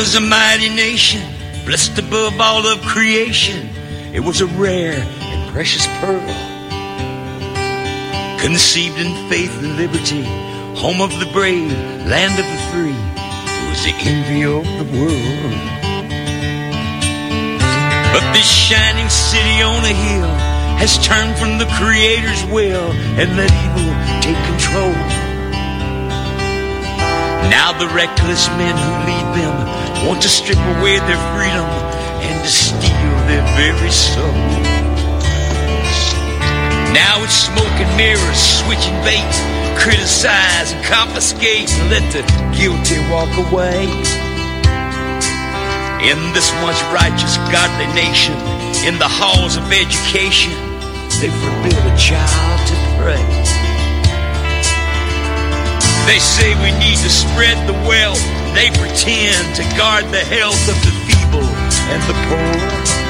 was a mighty nation, blessed above all of creation. It was a rare and precious pearl, conceived in faith and liberty, home of the brave, land of the free. It was the envy of the world. But this shining city on a hill has turned from the Creator's will and let evil take control. Now the reckless men who lead them want to strip away their freedom and to steal their very soul. Now it's smoke and mirrors, switching bait, criticize and confiscate and let the guilty walk away. In this once righteous, godly nation, in the halls of education, they forbid a child to pray. They say we need to spread the wealth. They pretend to guard the health of the feeble and the poor,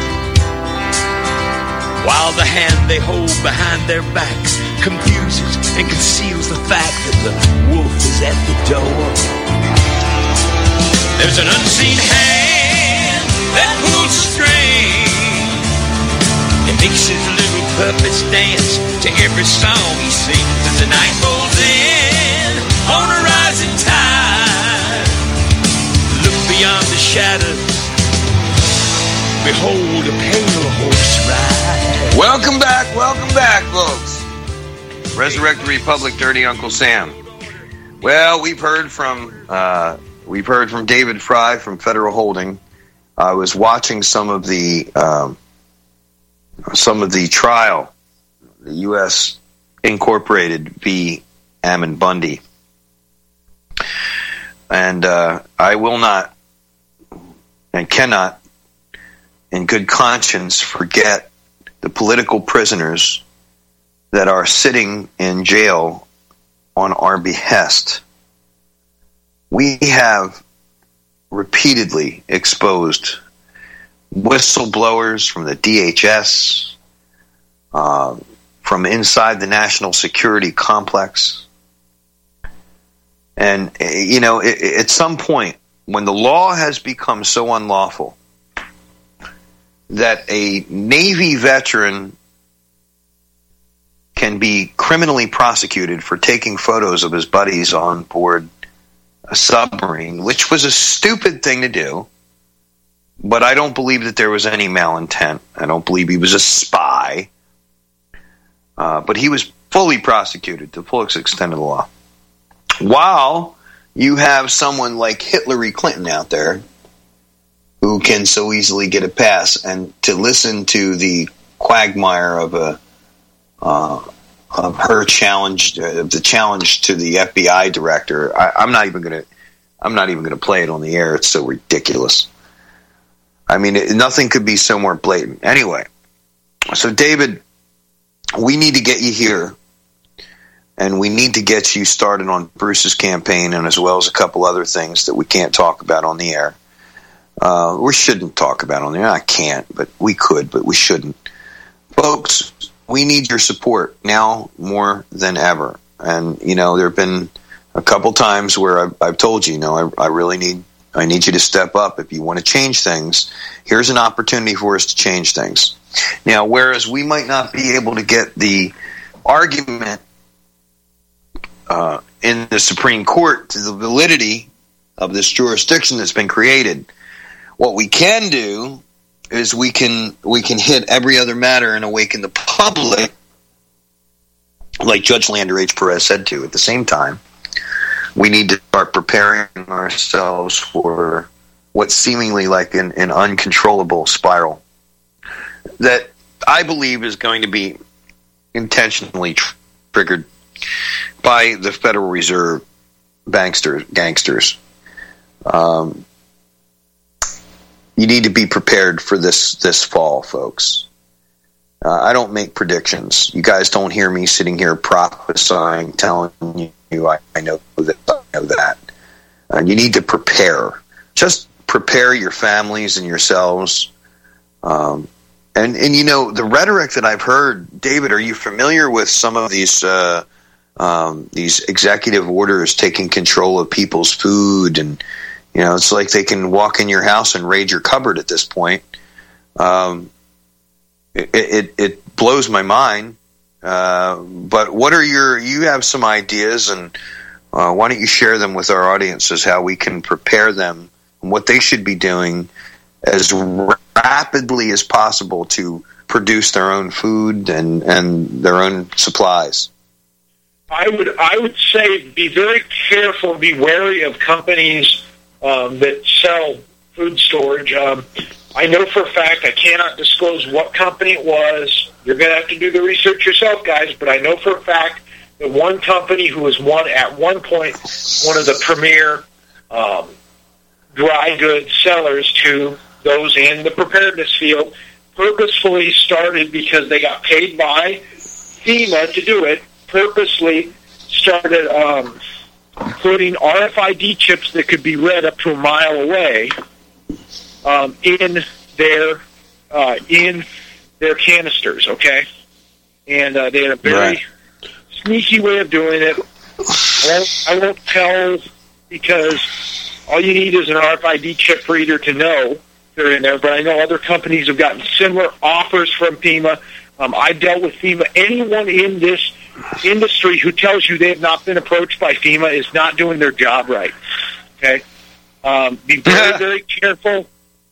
while the hand they hold behind their backs confuses and conceals the fact that the wolf is at the door. There's an unseen hand that pulls the string and makes his little puppets dance to every song he sings as the night rolls in on a rising tide. Look beyond the shadows, behold a pale horse ride. Welcome back, folks. Resurrect the Republic, Dirty Uncle Sam. Well, we've heard from David Fry from Federal Holding. I was watching some of the trial, the U.S. Incorporated v. Ammon Bundy, and I will not and cannot, in good conscience, forget the political prisoners that are sitting in jail on our behest. We have repeatedly exposed whistleblowers from the DHS, from inside the national security complex. And, at some point, when the law has become so unlawful that a Navy veteran can be criminally prosecuted for taking photos of his buddies on board a submarine, which was a stupid thing to do, but I don't believe that there was any malintent. I don't believe he was a spy, but he was fully prosecuted to the fullest extent of the law. While you have someone like Hillary Clinton out there who can so easily get a pass, and to listen to the quagmire of her challenge, the challenge to the FBI director, I'm not even going to play it on the air. It's so ridiculous. I mean, nothing could be so more blatant. Anyway, so David, we need to get you here, and we need to get you started on Bruce's campaign, and as well as a couple other things that we can't talk about on the air. We shouldn't talk about on the air. I can't, but we could, but we shouldn't. Folks, we need your support now more than ever. And, there have been a couple times where I've told you, I need you to step up. If you want to change things, here's an opportunity for us to change things. Now, whereas we might not be able to get the argument in the Supreme Court to the validity of this jurisdiction that's been created, what we can do is we can hit every other matter and awaken the public, like Judge Lander H. Perez said to. At the same time, we need to start preparing ourselves for what's seemingly like an uncontrollable spiral that I believe is going to be intentionally triggered by the Federal Reserve gangsters. You need to be prepared for this fall, folks. I don't make predictions. You guys don't hear me sitting here prophesying, telling you I know this, I know that. You need to prepare. Just prepare your families and yourselves. And the rhetoric that I've heard, David, are you familiar with some of these executive orders taking control of people's food and You know, it's like they can walk in your house and raid your cupboard at this point. It blows my mind. But what are you have some ideas, and why don't you share them with our audiences, how we can prepare them and what they should be doing as rapidly as possible to produce their own food and their own supplies? I would say be very careful, be wary of companies that sell food storage. I know for a fact, I cannot disclose what company it was. You're going to have to do the research yourself, guys, but I know for a fact that one company who was at one point one of the premier dry goods sellers to those in the preparedness field purposefully started, because they got paid by FEMA to do it, purposely started putting RFID chips that could be read up to a mile away in their canisters, okay? And they had a very sneaky way of doing it. I won't tell, because all you need is an RFID chip reader to know they're in there, but I know other companies have gotten similar offers from FEMA. I've dealt with FEMA. Anyone in this industry who tells you they have not been approached by FEMA is not doing their job right, okay? Be very, very careful,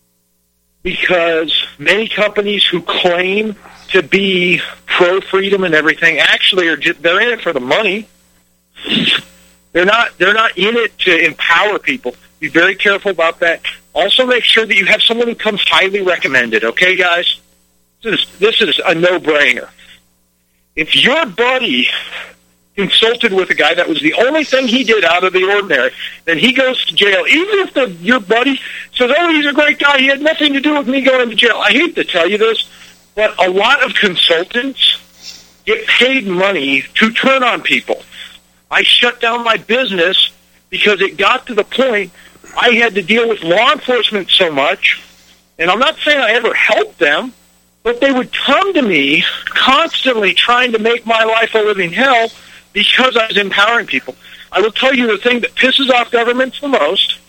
because many companies who claim to be pro-freedom and everything actually they're in it for the money. They're not in it to empower people. Be very careful about that. Also, make sure that you have someone who comes highly recommended, okay, guys? This is a no-brainer. If your buddy consulted with a guy that was the only thing he did out of the ordinary, then he goes to jail. Even if your buddy says, oh, he's a great guy, he had nothing to do with me going to jail. I hate to tell you this, but a lot of consultants get paid money to turn on people. I shut down my business because it got to the point I had to deal with law enforcement so much, and I'm not saying I ever helped them, but they would come to me constantly trying to make my life a living hell because I was empowering people. I will tell you the thing that pisses off governments the most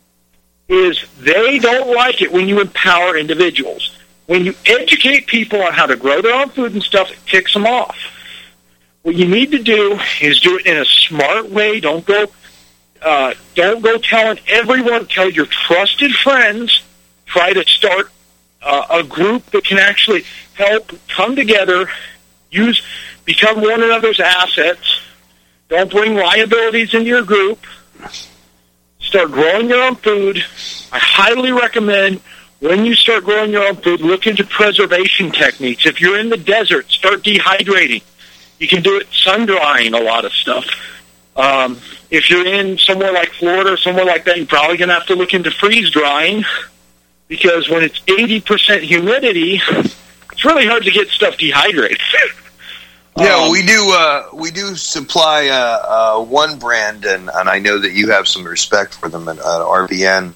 is they don't like it when you empower individuals. When you educate people on how to grow their own food and stuff, it kicks them off. What you need to do is do it in a smart way. Don't go telling everyone. Tell your trusted friends. Try to start a group that can actually help come together, become one another's assets. Don't bring liabilities into your group. Start growing your own food. I highly recommend, when you start growing your own food, look into preservation techniques. If you're in the desert, start dehydrating. You can do it sun-drying a lot of stuff. If you're in somewhere like Florida or somewhere like that, you're probably going to have to look into freeze-drying, because when it's 80% humidity, it's really hard to get stuff dehydrated. Yeah, we do supply one brand, and I know that you have some respect for them at RVN.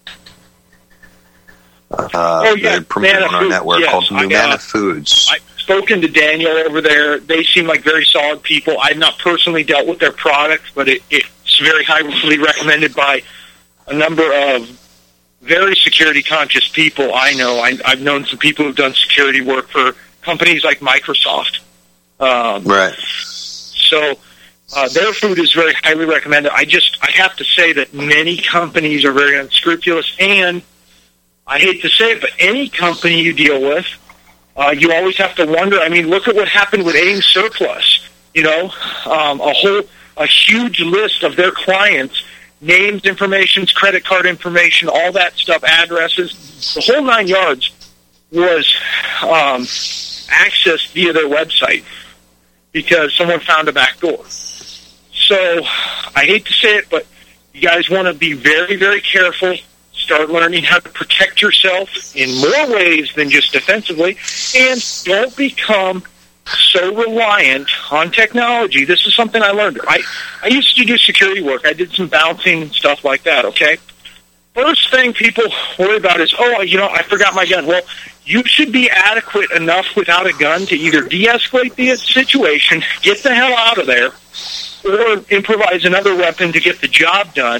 They're promoted on our network, called Numana Foods. I've spoken to Daniel over there. They seem like very solid people. I've not personally dealt with their products, but it's very highly recommended by a number of very security-conscious people I know. I've known some people who've done security work for companies like Microsoft. Right. So their food is very highly recommended. I have to say that many companies are very unscrupulous, and I hate to say it, but any company you deal with, you always have to wonder. I mean, look at what happened with AIM Surplus. You know, a huge list of their clients, names, information, credit card information, all that stuff, addresses, the whole 9 yards was accessed via their website because someone found a back door. So I hate to say it, but you guys want to be very, very careful. Start learning how to protect yourself in more ways than just defensively, and don't become so reliant on technology. This is something I learned. I used to do security work. I did some bouncing and stuff like that, okay? First thing people worry about is, I forgot my gun. Well, you should be adequate enough without a gun to either de-escalate the situation, get the hell out of there, or improvise another weapon to get the job done.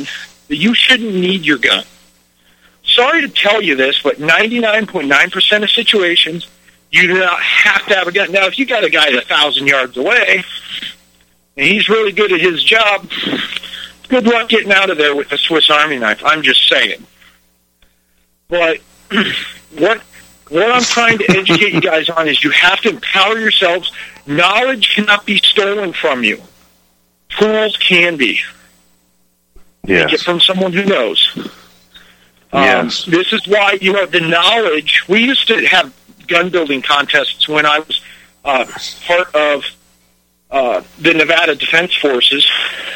that you shouldn't need your gun. Sorry to tell you this, but 99.9% of situations, you do not have to have a gun. Now, if you got a guy 1,000 yards away, and he's really good at his job, good luck getting out of there with a Swiss Army knife. I'm just saying. But what I'm trying to educate you guys on is you have to empower yourselves. Knowledge cannot be stolen from you. Tools can be. Yes. Take it from someone who knows. Yes. This is why, the knowledge, we used to have gun building contests when I was part of the Nevada Defense Forces.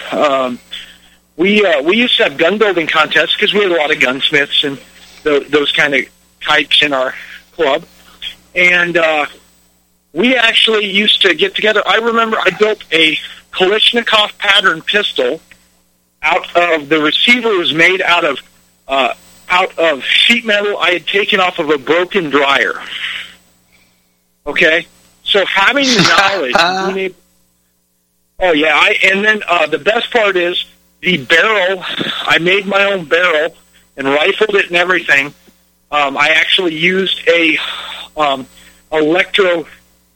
We used to have gun building contests because we had a lot of gunsmiths and those kind of types in our club. And we actually used to get together. I remember I built a Kalashnikov pattern pistol out of, the receiver was made out of sheet metal I had taken off of a broken dryer. Okay? So having the knowledge, and then the best part is the barrel, I made my own barrel and rifled it and everything. I actually used a electro,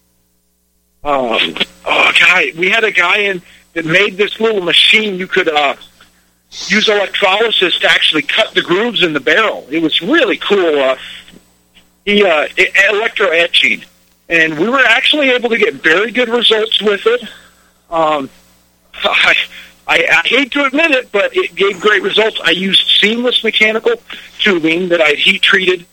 we had a guy that made this little machine you could use electrolysis to actually cut the grooves in the barrel. It was really cool. Electro etching. And we were actually able to get very good results with it. I hate to admit it, but it gave great results. I used seamless mechanical tubing that I heat treated,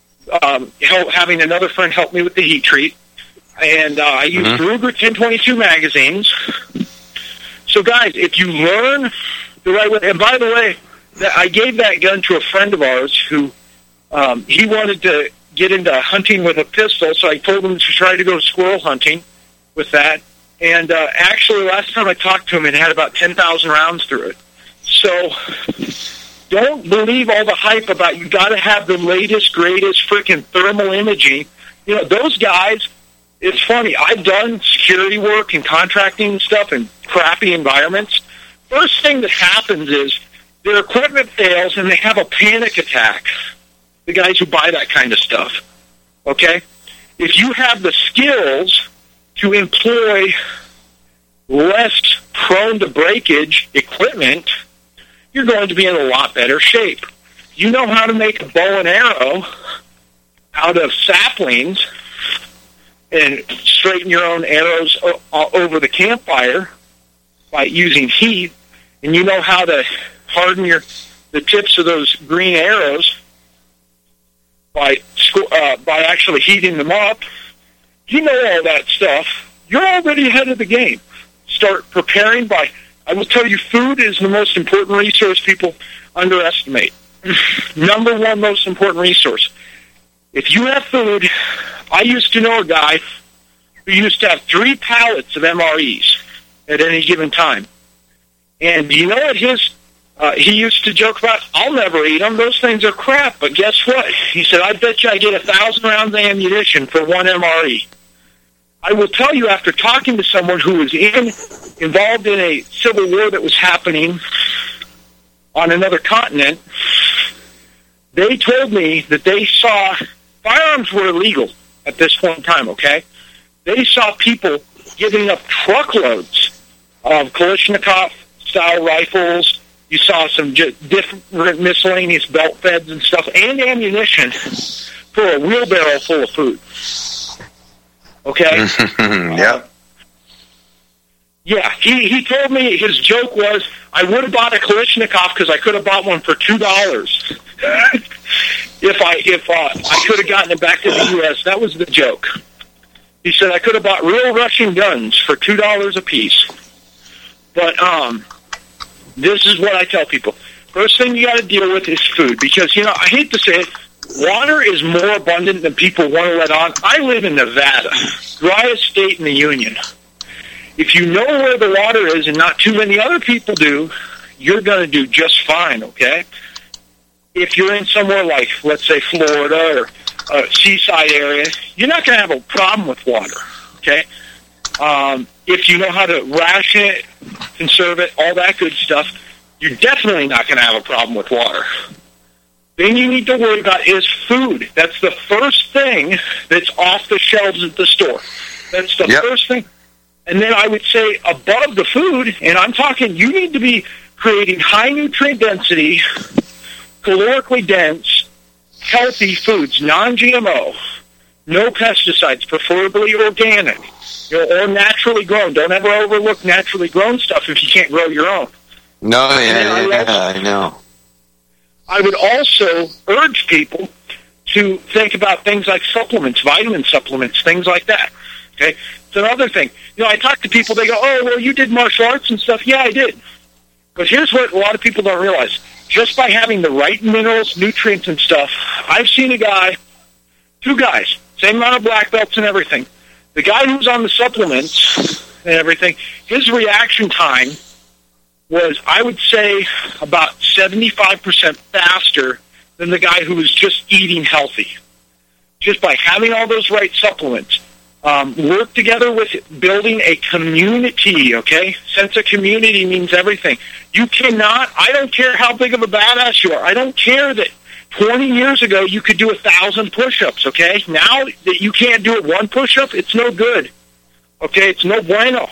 having another friend help me with the heat treat. And I used Ruger 1022 magazines. So, guys, if you learn the right way, and by the way, I gave that gun to a friend of ours who he wanted to get into hunting with a pistol, so I told him to try to go squirrel hunting with that. And actually, last time I talked to him, it had about 10,000 rounds through it. So don't believe all the hype about you got to have the latest, greatest freaking thermal imaging. Those guys, it's funny. I've done security work and contracting and stuff in crappy environments. First thing that happens is their equipment fails and they have a panic attack. The guys who buy that kind of stuff. Okay? If you have the skills to employ less prone to breakage equipment, you're going to be in a lot better shape. You know how to make a bow and arrow out of saplings and straighten your own arrows over the campfire by using heat, and you know how to harden the tips of those green arrows by actually heating them up. You know all that stuff. You're already ahead of the game. Start preparing I will tell you, food is the most important resource people underestimate. Number one most important resource. If you have food, I used to know a guy who used to have 3 pallets of MREs at any given time. And do you know what he used to joke about? I'll never eat them. Those things are crap. But guess what? He said, I bet you I get 1,000 rounds of ammunition for 1 MRE. I will tell you, after talking to someone who was involved in a civil war that was happening on another continent, they told me that they saw firearms were illegal at this point in time, okay? They saw people giving up truckloads of Kalashnikov-style rifles. You saw some different miscellaneous belt feds and stuff, and ammunition for a wheelbarrow full of food. Okay? Yep. Yeah, he told me his joke was, I would have bought a Kalashnikov because I could have bought one for $2 if I could have gotten it back to the U.S. That was the joke. He said I could have bought real Russian guns for $2 a piece. But this is what I tell people. First thing you got to deal with is food, because, I hate to say it, water is more abundant than people want to let on. I live in Nevada, driest state in the Union. If you know where the water is and not too many other people do, you're going to do just fine, okay? If you're in somewhere like, let's say, Florida or a seaside area, you're not going to have a problem with water, okay? If you know how to ration it, conserve it, all that good stuff, you're definitely not going to have a problem with water. Thing you need to worry about is food. That's the first thing that's off the shelves at the store. That's the first thing. And then I would say above the food, and I'm talking, you need to be creating high nutrient density, calorically dense, healthy foods, non-GMO, no pesticides, preferably organic, or naturally grown. Don't ever overlook naturally grown stuff if you can't grow your own. No, I know. I would also urge people to think about things like supplements, vitamin supplements, things like that. Okay? It's another thing. I talk to people, they go, oh, well, you did martial arts and stuff. Yeah, I did. But here's what a lot of people don't realize. Just by having the right minerals, nutrients, and stuff, I've seen two guys, same amount of black belts and everything. The guy who's on the supplements and everything, his reaction time was, I would say, about 75% faster than the guy who was just eating healthy. Just by having all those right supplements. Work together with building a community, okay? Sense of community means everything. You cannot, I don't care how big of a badass you are. I don't care that 20 years ago you could do 1,000 push-ups, okay? Now that you can't do it one push-up, it's no good. Okay? It's no bueno.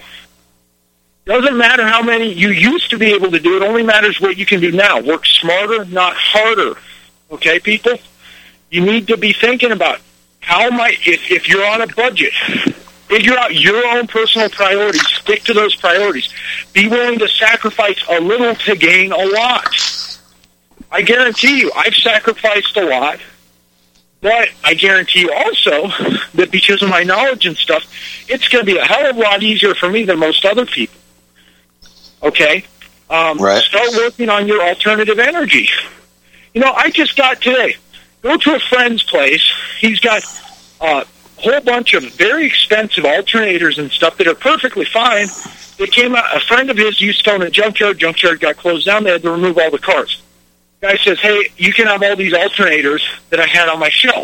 Doesn't matter how many you used to be able to do. It only matters what you can do now. Work smarter, not harder. Okay, people? You need to be thinking about how if you're on a budget, figure out your own personal priorities. Stick to those priorities. Be willing to sacrifice a little to gain a lot. I guarantee you, I've sacrificed a lot, but I guarantee you also that because of my knowledge and stuff, it's going to be a hell of a lot easier for me than most other people. Okay? Right. Start working on your alternative energy. I just got today, go to a friend's place. He's got a whole bunch of very expensive alternators and stuff that are perfectly fine. They came out, a friend of his used to own a junkyard. Junkyard got closed down. They had to remove all the cars. Guy says, hey, you can have all these alternators that I had on my shelf.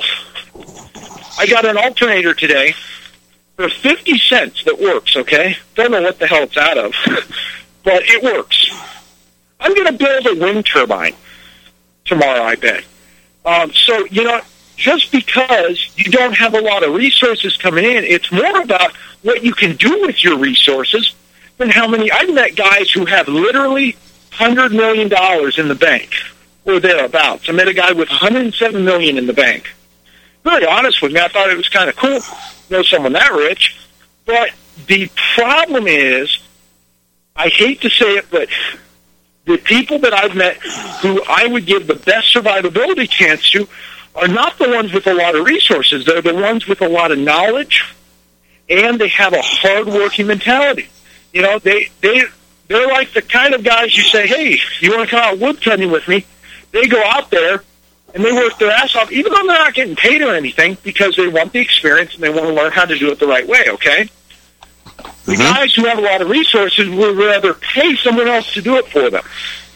I got an alternator today for 50 cents that works, okay? Don't know what the hell it's out of, but it works. I'm going to build a wind turbine tomorrow, I bet. So, just because you don't have a lot of resources coming in, it's more about what you can do with your resources than how many. I've met guys who have literally $100 million in the bank or thereabouts. I met a guy with $107 million in the bank. Very honest with me, I thought it was kind of cool to know someone that rich. But the problem is, I hate to say it, but the people that I've met who I would give the best survivability chance to are not the ones with a lot of resources. They're the ones with a lot of knowledge, and they have a hard-working mentality. They're like the kind of guys you say, hey, you want to come out woodcutting with me? They go out there, and they work their ass off, even though they're not getting paid or anything, because they want the experience and they want to learn how to do it the right way, okay? The guys who have a lot of resources would rather pay someone else to do it for them.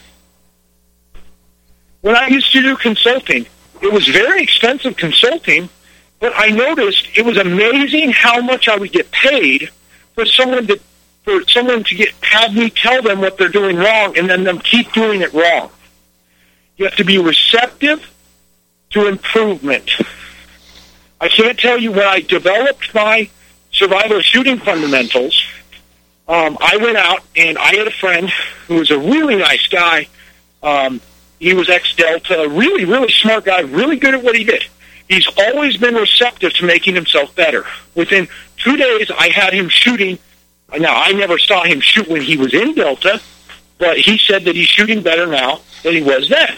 When I used to do consulting, it was very expensive consulting, but I noticed it was amazing how much I would get paid for someone to have me tell them what they're doing wrong and then them keep doing it wrong. You have to be receptive to improvement. I can't tell you when I developed my survival shooting fundamentals, I went out and I had a friend who was a really nice guy. He was ex-Delta, a really, really smart guy, really good at what he did. He's always been receptive to making himself better. Within 2 days, I had him shooting. Now, I never saw him shoot when he was in Delta, but he said that he's shooting better now than he was then.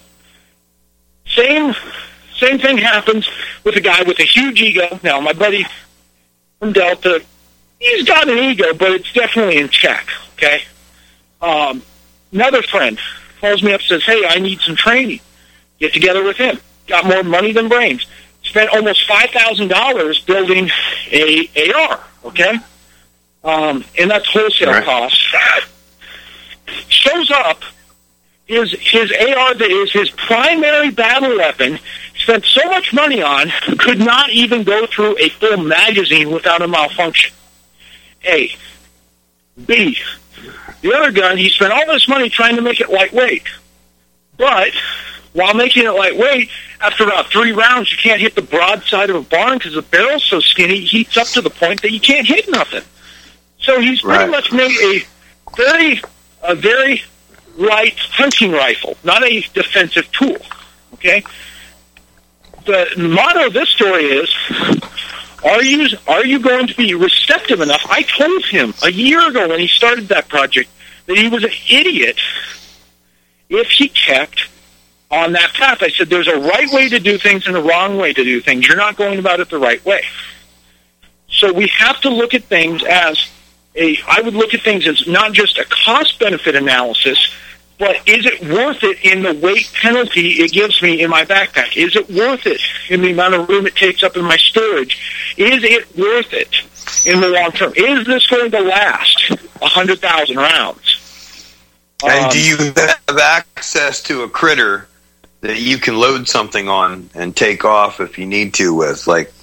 Same thing happens with a guy with a huge ego. Now, my buddy from Delta, he's got an ego, but it's definitely in check, okay? Another friend calls me up and says, hey, I need some training. Get together with him. Got more money than brains. Spent almost $5,000 building a AR, okay? And that's wholesale costs. Shows up, his AR that is his primary battle weapon, spent so much money on, could not even go through a full magazine without a malfunction. A. B. The other gun, he spent all this money trying to make it lightweight. But while making it lightweight, after about 3 rounds, you can't hit the broadside of a barn because the barrel's so skinny, it heats up to the point that you can't hit nothing. So he's pretty much made a very light hunting rifle, not a defensive tool. Okay? The motto of this story is, are you going to be receptive enough? I told him a year ago when he started that project that he was an idiot if he kept on that path. I said, there's a right way to do things and a wrong way to do things. You're not going about it the right way. So we have to look at things I would look at things as not just a cost-benefit analysis, but is it worth it in the weight penalty it gives me in my backpack? Is it worth it in the amount of room it takes up in my storage? Is it worth it in the long term? Is this going to last 100,000 rounds? And do you have access to a critter that you can load something on and take off if you need to with? Like,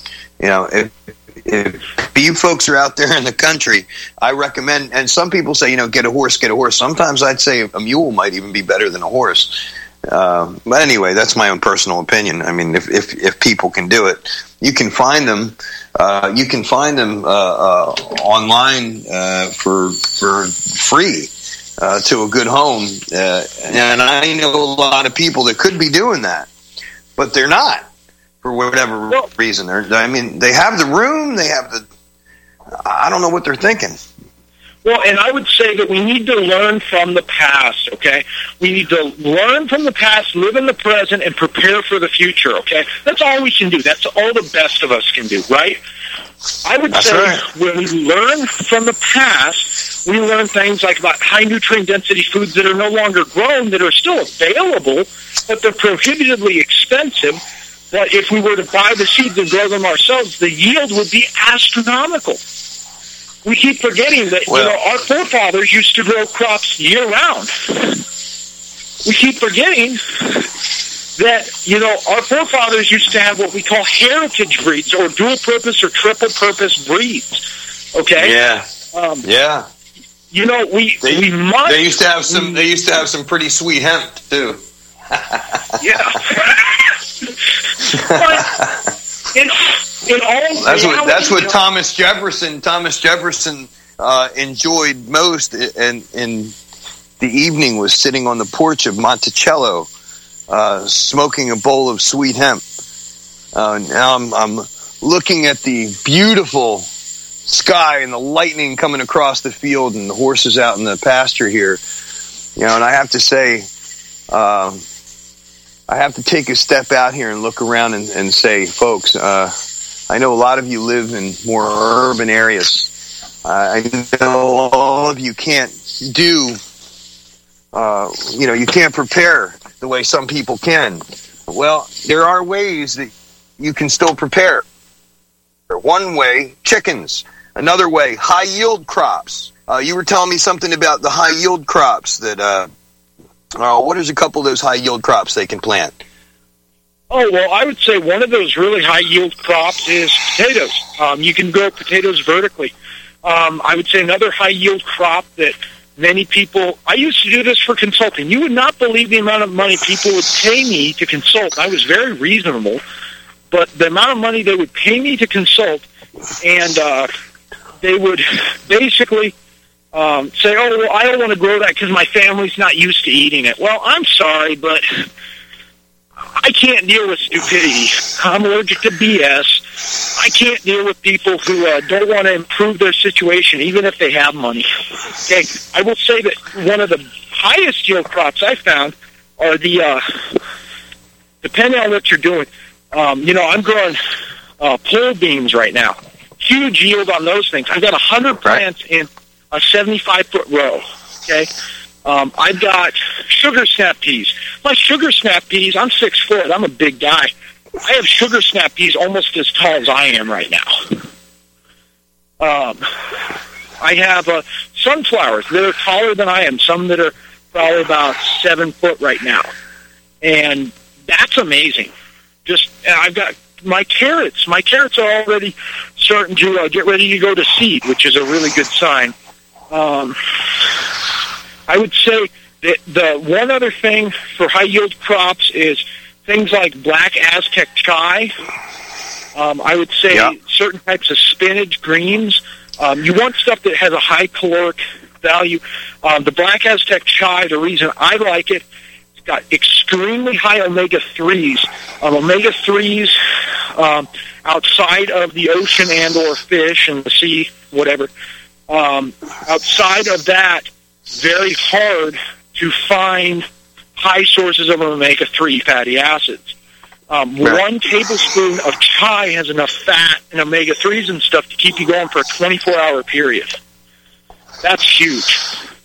if you folks are out there in the country, I recommend, and some people say, get a horse. Sometimes I'd say a mule might even be better than a horse. But anyway, that's my own personal opinion. I mean, if people can do it, you can find them. You can find them online for free to a good home. And I know a lot of people that could be doing that, but they're not. For whatever reason, they have the room, I don't know what they're thinking. Well, and I would say that we need to learn from the past, okay? We need to learn from the past, live in the present, and prepare for the future, okay? That's all we can do. That's all the best of us can do, right? I would say when we learn from the past, we learn things like about high nutrient density foods that are no longer grown, that are still available, but they're prohibitively expensive. But if we were to buy the seeds and grow them ourselves, the yield would be astronomical. We keep forgetting that our forefathers used to grow crops year-round. We keep forgetting that, our forefathers used to have what we call heritage breeds, or dual-purpose or triple-purpose breeds. Okay? Yeah. We must. They used to have some. They used to have some pretty sweet hemp too. Yeah. That's what Thomas Jefferson enjoyed most in the evening, was sitting on the porch of Monticello, smoking a bowl of sweet hemp. Now I'm looking at the beautiful sky and the lightning coming across the field and the horses out in the pasture here. And I have to say, I have to take a step out here and look around and say, folks, I know a lot of you live in more urban areas. I know all of you can't do, you can't prepare the way some people can. Well, there are ways that you can still prepare. One way, chickens. Another way, high-yield crops. You were telling me something about the high-yield crops that... what is a couple of those high-yield crops they can plant? Oh, well, I would say one of those really high-yield crops is potatoes. You can grow potatoes vertically. I would say another high-yield crop that many people... I used to do this for consulting. You would not believe the amount of money people would pay me to consult. I was very reasonable, but the amount of money they would pay me to consult, and they would basically... say, well, I don't want to grow that because my family's not used to eating it. Well, I'm sorry, but I can't deal with stupidity. I'm allergic to BS. I can't deal with people who don't want to improve their situation, even if they have money. Okay, I will say that one of the highest yield crops I found are depending on what you're doing. I'm growing pole beans right now. Huge yield on those things. I've got 100 plants in a 75-foot row, okay? I've got sugar snap peas. My sugar snap peas, I'm 6 foot. I'm a big guy. I have sugar snap peas almost as tall as I am right now. I have sunflowers that are taller than I am, some that are probably about 7 foot right now. And that's amazing. I've got my carrots. My carrots are already starting to get ready to go to seed, which is a really good sign. I would say that the one other thing for high-yield crops is things like black Aztec chai. I would say certain types of spinach, greens. You want stuff that has a high caloric value. The black Aztec chai, the reason I like it, it's got extremely high omega-3s. Omega-3s outside of the ocean and or fish and the sea, whatever. Outside of that, very hard to find high sources of omega-3 fatty acids. 1 tablespoon of chai has enough fat and omega-3s and stuff to keep you going for a 24-hour period. That's huge.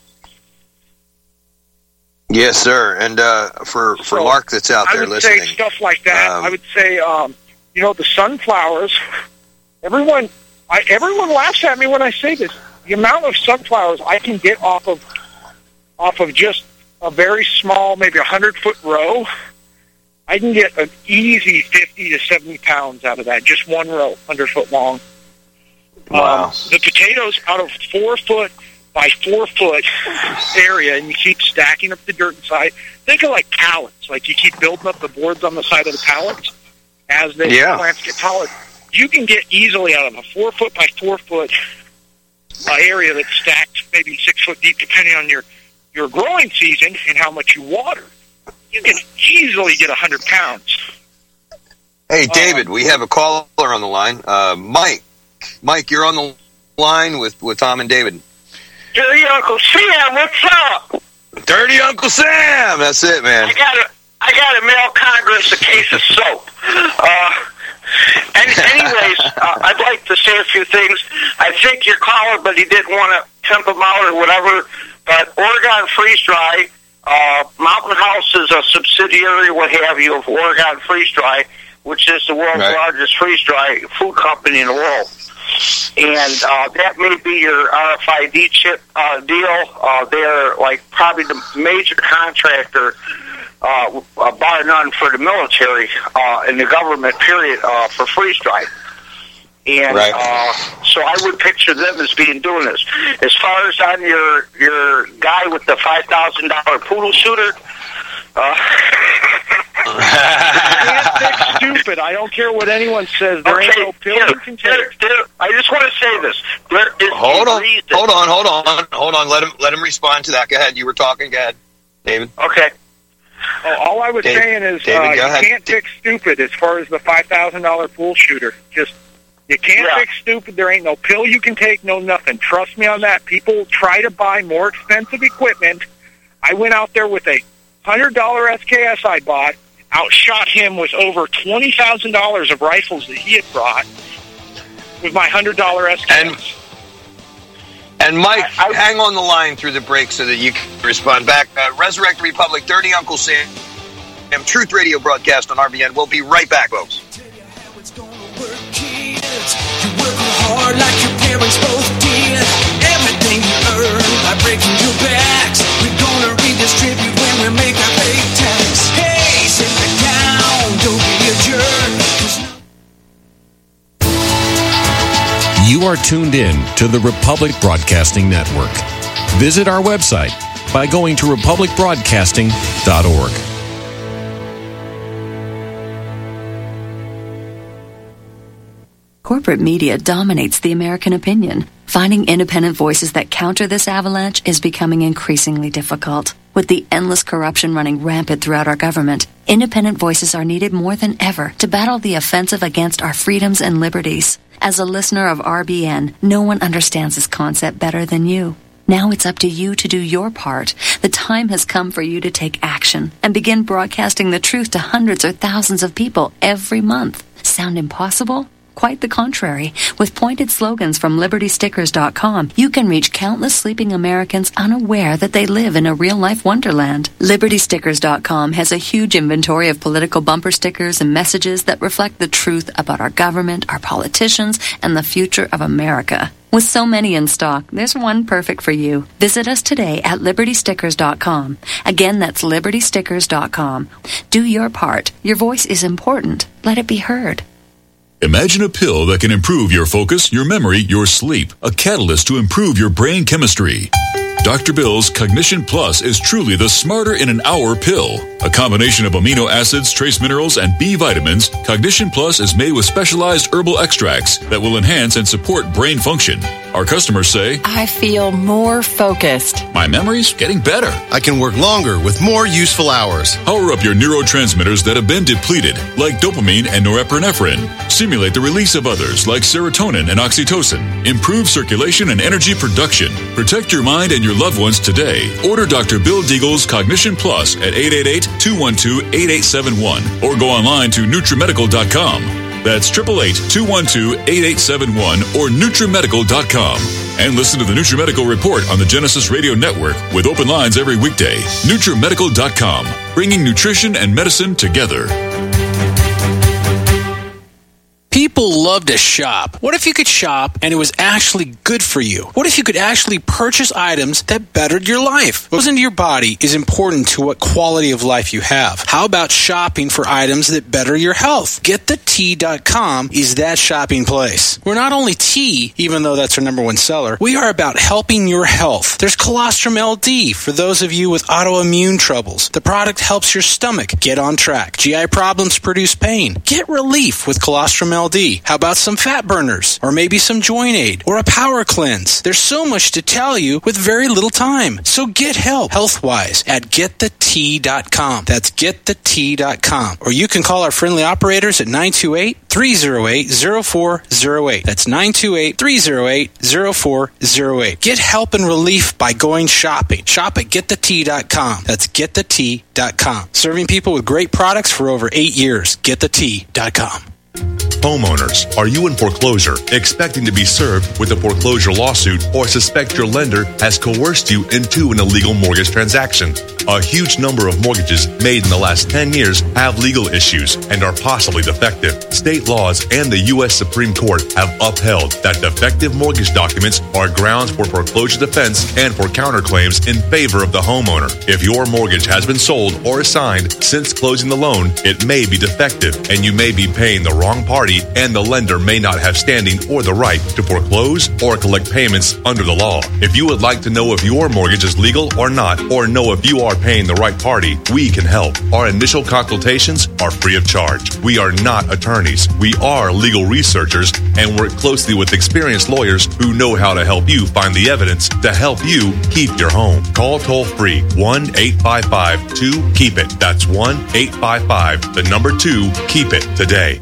Yes, sir. And for Lark that's out there listening, I would say stuff like that. I would say, the sunflowers. Everyone laughs at me when I say this. The amount of sunflowers I can get off of just a very small, maybe 100-foot row, I can get an easy 50 to 70 pounds out of that, just one row, 100-foot long. Wow. The potatoes out of 4-foot by 4-foot area, and you keep stacking up the dirt inside. Think of like pallets, like you keep building up the boards on the side of the pallets as the plants get taller. You can get easily out of a 4-foot by 4-foot area that's stacked maybe 6 foot deep, depending on your growing season and how much you water. You can easily get 100 pounds. Hey, David, we have a caller on the line. Mike, you're on the line with Tom and David. Dirty Uncle Sam, what's up? Dirty Uncle Sam, that's it, man. I got to mail Congress a case of soap. Anyways, I'd like to say a few things. I think your caller, but he didn't want to temp him out or whatever. But Oregon Freeze Dry, Mountain House is a subsidiary, what have you, of Oregon Freeze Dry, which is the world's largest freeze dry food company in the world. And that may be your RFID chip deal. They're like probably the major contractor, bar none, for the military and the government, period, for freeze dry. And so I would picture them as being doing this. As far as on your guy with the $5,000 poodle shooter, you can't fix stupid. I don't care what anyone says. There ain't no pill you can take. I just want to say this. There is hold on. Let him respond to that. Go ahead. You were talking. Go ahead, David. Okay. All I was saying is David, you can't fix stupid as far as the $5,000 pool shooter. You can't fix stupid. There ain't no pill you can take, no nothing. Trust me on that. People try to buy more expensive equipment. I went out there with a $100 SKS I bought, outshot him with over $20,000 of rifles that he had brought with my $100 SKS. And Mike, hang on the line through the break so that you can respond back. Resurrect Republic, Dirty Uncle Sam, Truth Radio broadcast on RBN. We'll be right back, folks. You work hard like your parents both did. Everything you earn by breaking your backs. We're gonna redistribute when we make our pay tax. Hey, sit back down, don't be a jerk. You are tuned in to the Republic Broadcasting Network. Visit our website by going to republicbroadcasting.org. Corporate media dominates the American opinion. Finding independent voices that counter this avalanche is becoming increasingly difficult. With the endless corruption running rampant throughout our government, independent voices are needed more than ever to battle the offensive against our freedoms and liberties. As a listener of RBN, no one understands this concept better than you. Now it's up to you to do your part. The time has come for you to take action and begin broadcasting the truth to hundreds or thousands of people every month. Sound impossible? Quite the contrary. With pointed slogans from LibertyStickers.com, you can reach countless sleeping Americans unaware that they live in a real-life wonderland. LibertyStickers.com has a huge inventory of political bumper stickers and messages that reflect the truth about our government, our politicians, and the future of America. With so many in stock, there's one perfect for you. Visit us today at LibertyStickers.com. Again, that's LibertyStickers.com. Do your part. Your voice is important. Let it be heard. Imagine a pill that can improve your focus, your memory, your sleep. A catalyst to improve your brain chemistry. Dr. Bill's Cognition Plus is truly the smarter in an hour pill. A combination of amino acids, trace minerals, and B vitamins, Cognition Plus is made with specialized herbal extracts that will enhance and support brain function. Our customers say, I feel more focused. My memory's getting better. I can work longer with more useful hours. Power up your neurotransmitters that have been depleted, like dopamine and norepinephrine. Stimulate the release of others, like serotonin and oxytocin. Improve circulation and energy production. Protect your mind and your loved ones today. Order Dr. Bill Deagle's Cognition Plus at 888-212-8871 or go online to NutriMedical.com. That's 888-212-8871 or NutriMedical.com. And listen to the NutriMedical Report on the Genesis Radio Network with open lines every weekday. NutriMedical.com, bringing nutrition and medicine together. People love to shop. What if you could shop and it was actually good for you? What if you could actually purchase items that bettered your life? What goes into your body is important to what quality of life you have. How about shopping for items that better your health? GetTheT.com is that shopping place. We're not only tea, even though that's our number one seller. We are about helping your health. There's Colostrum LD for those of you with autoimmune troubles. The product helps your stomach get on track. GI problems produce pain. Get relief with Colostrum LD. How about some fat burners? Or maybe some joint aid? Or a power cleanse? There's so much to tell you with very little time. So get help health-wise at GetTheT.com. That's GetTheT.com. Or you can call our friendly operators at 928-308-0408. That's 928-308-0408. Get help and relief by going shopping. Shop at GetTheT.com. That's GetTheT.com. Serving people with great products for over 8 years. GetTheT.com. Homeowners, are you in foreclosure, expecting to be served with a foreclosure lawsuit, or suspect your lender has coerced you into an illegal mortgage transaction? A huge number of mortgages made in the last 10 years have legal issues and are possibly defective. State laws and the U.S. Supreme Court have upheld that defective mortgage documents are grounds for foreclosure defense and for counterclaims in favor of the homeowner. If your mortgage has been sold or assigned since closing the loan, it may be defective and you may be paying the wrong party, and the lender may not have standing or the right to foreclose or collect payments under the law. If you would like to know if your mortgage is legal or not, or know if you are paying the right party, we can help. Our initial consultations are free of charge. We are not attorneys. We are legal researchers and work closely with experienced lawyers who know how to help you find the evidence to help you keep your home. Call toll-free 1-855-2-KEEP-IT. That's 1-855-2-KEEP-IT today.